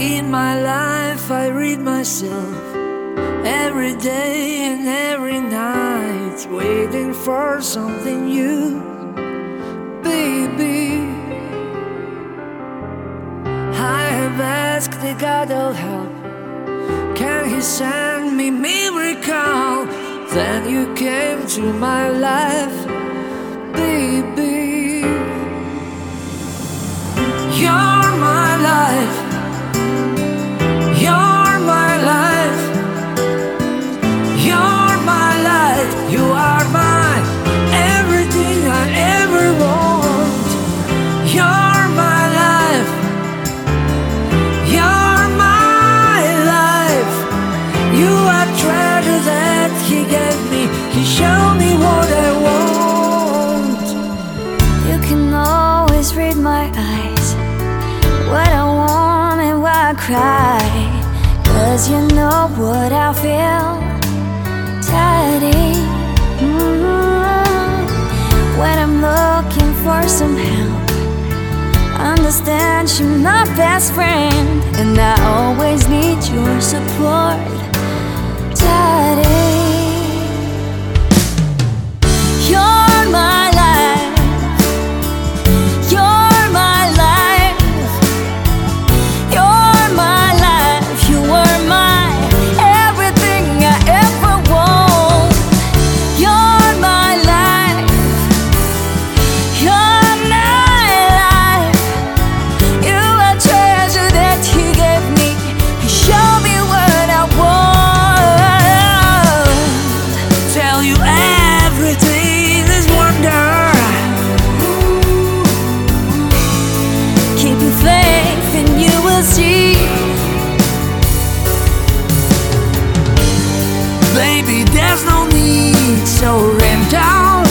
In my life I read myself every day and every night, waiting for something new. Baby, I have asked the God of help, can He send me miracle? Then you came to my life, baby. You're my life, you're my life, you're my life. You are my everything I ever want. You're my life, you're my life. You are treasure that He gave me. He showed me what I want. You can always read my eyes, what I want and why I cry, 'cause you know what I feel, tidy. When I'm looking for some help, understand you're my best friend, and I always need your support, tidy. You're my life, you're my life, you're my life. You are my everything I ever want. You're my life, you're my life. You are treasure that He gave me. He showed me what I want. Tell you everything is wonder. Keep your faith and you will see. Baby, there's no need, so rain down,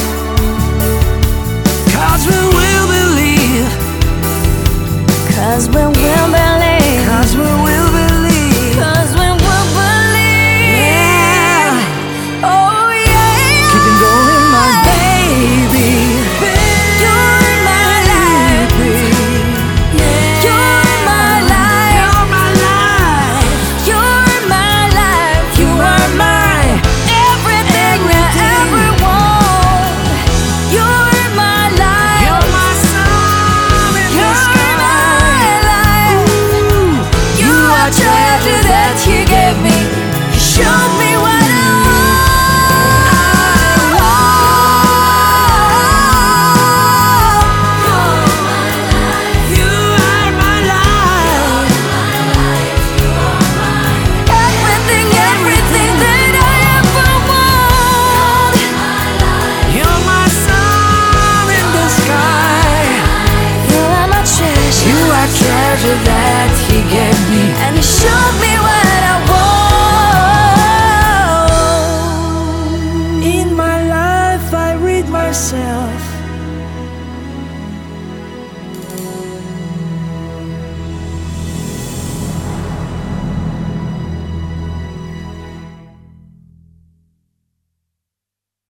'cause we will believe, 'Cause we will believe, 'cause we will believe. 'cause we will believe. Yeah, Oh yeah. keep it going, my baby. You're my life, you're my life, You're my life, you're my life. You are my everything I ever want. You're my life, you're my sun in the you're sky. my life. You are treasure that He gave me. He showed me what I want. You are my life, Everything, everything that I ever want. you're my sun in the sky. You are my treasure, You are treasure that He gave me. and He showed me what I want. In my life I read myself